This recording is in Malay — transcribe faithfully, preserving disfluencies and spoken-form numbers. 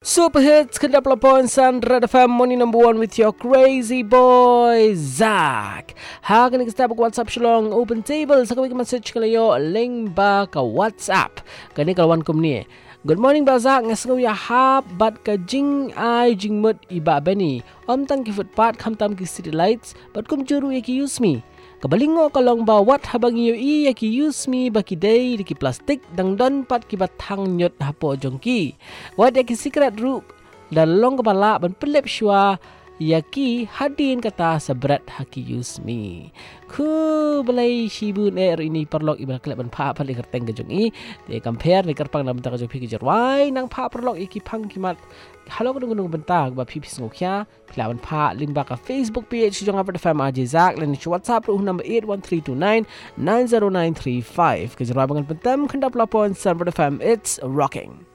Super hits kedap laporan Sun Red F M morning number one with your crazy boy Zach. Ha kini kita buka WhatsApp shilong open table sa kami message kalayo link ba ka WhatsApp. Kani kalwan kum ni. Good morning ba Zach ngasngaw ya hap bat ka jing ai jing mut iba bani. Om tang ki footpath kam tam ki city lights bat kum juru ya ki use me. Kabalingo kalong ba wat habang iyo i ya ki use me baki day di ki plastik dang don pat ki batang nyot hapo jongki. Wat ya ki secret ru dan long kepala ban pelip shua ya ki hadin kata sabrat haki use me. Ku balai shibun er ini perlok ibal klep ban pa pali kerteng ke jongi. De compare ni kerpang na bentar ke jopi ke jerwai nang pa perlok iki pang kimat. Halo gunung gunung bentar ba pipis ngokya pilawan pa link ba ka Facebook page jong apa F M A J Zak lan WhatsApp ruh number eight one three two nine nine zero nine three five ke jerwai bangan pentam kendap lapon Sun F M it's rocking.